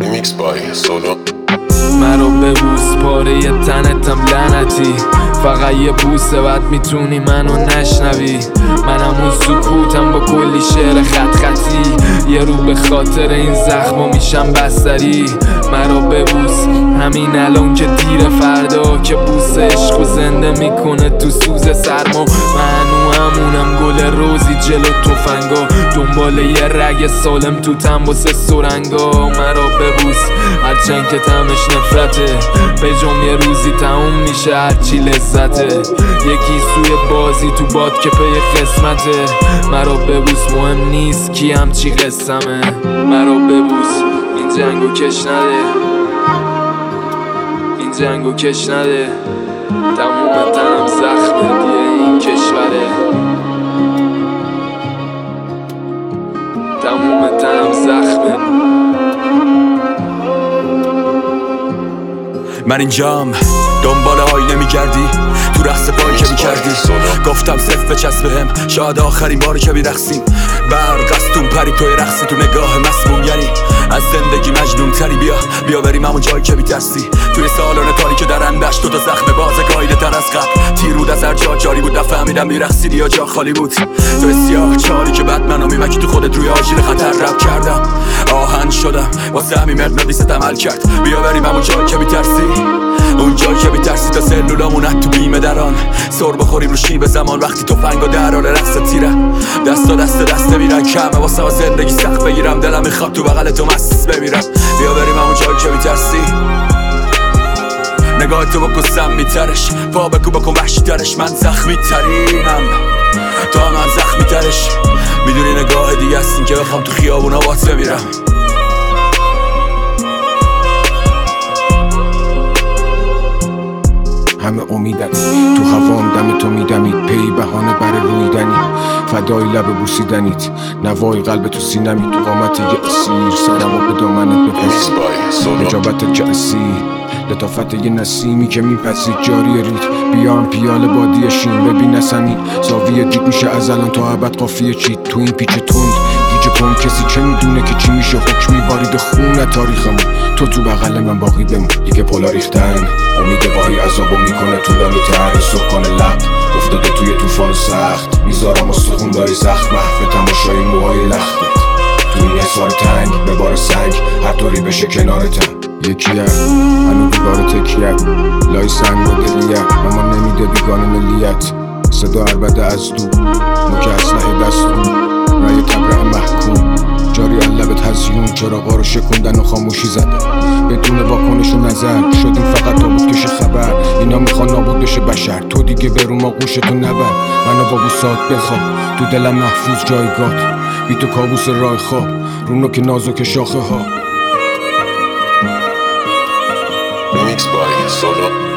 Remix by Solo. مرا ببوس پاره تنتم لعنتی، فقط یه بوسه بعد میتونی منو نشنوی. منم اون سکوتم با کلی شعر خط خطی، یه رو به خاطر این زخمو میشم بستری. مرا ببوس همین الان که دیر، فردا که بوس عشقو زنده میکنه تو سوز سرما. منو همونم گل روزی جلو تفنگا، دنبال یه رگ سالم تو تنباس سرنگا. مرا ببوس هرچند که تمش نفرته، به جم یه روزی تموم میشه هرچی لذته. یکی سوی بازی تو باد که پی قسمته. مرا ببوس مهم نیست کی همچی قسمه. مرا ببوس این جنگو کش نده، این جنگو کش نده. تموم تنم زخمه دیگه این کشوره، تموم تنم زخمه. من اینجام دنبال آینه میگردی، تو رقص پایی که میکردی. گفتم صرف بچسب بهم، شاید آخرین باری که میرقصیم. برق از تون پری توی رقصی، تو نگاه مسموم یعنی از زندگی مجنون تری. بیا بریم همون جایی که میترسی، توی سالن تاریک در اندشت. تو تا زخم بازه گایده تر از قبل، تیر بود از هر جا جاری بود. نفهمیدم میرقصیدی یا جا خالی بود. تو سیاه چاری که بعد منو میمکی تو خودت، روی آژیر خطر رب کردم. آهن شدم واسه همین مغناطیست عمل کرد. بیا بریم همون جایی که میترسی، اون جایی که میترسی تا سلولامون تو بیمه دران. سر بخوریم رو شیب زمان وقتی تفنگا در حال رقص تیره. دست میرن کمه واسه زندگی سخت بگیرم. دلم میخواد تو بغل تو مست بمیرم. بیا بریم همون جایی که میترسی، نگاه تو بکن سم میترش. پا بکو بکن وحشی ترش، من زخمی ترینم تا من زخمی ترش. میدونی نگاه دیگه هستیم که بخوام تو خیابونا بات بمیرم. همه امیدن تو هوام دم تو میدمید، پی بهانه بر رویدنی، فدای لب بوسیدنیت، نوای قلب تو سینمی. تو قامت یه اسیر سرم و به دامنت بپسی، نجابت جعسی لطافت یه نسیمی که میپسید جاری رید. بیام پیال بادی شین ببین نسمی، زاویه دید میشه از الان تا ابد قافیه چید. تو این پیچ تند گیج کن، کسی چه میدونه که چی میشه حکمی بارید خون تاریخمون. تو بغل من باقی بمون، دیگه پولا ریختن امید واهی عذابو میکنه طولانی تر. سکان لب افتاده توی طوفان سخت، میذارم استخون داری زخم محو تماشای موهای لختت. تو این حصار تنگ به بار سنگ هر طوری بشه کنارتم. یکیه هنو دیوار تکیه لای سنگ و دلیه، اما نمیده بیگانه ملیت. صدا عربده از دو نوک اسلحه دست رو، رای تبرع محکوم جاری لبت هزیون. چراغا رو شکوندن و خاموشی زدن بدون واکنش و نظر. شدیم فقط تابوت کش خبر، اینا میخوان نابود بشه بشر. تو دیگه برو ما گوشتو نبر، منو با بوسات بخواب. تو دلم محفوظ جایگات، بی تو کابوس راه خواب رو نوک نازک شاخه ها. Remix by Solo.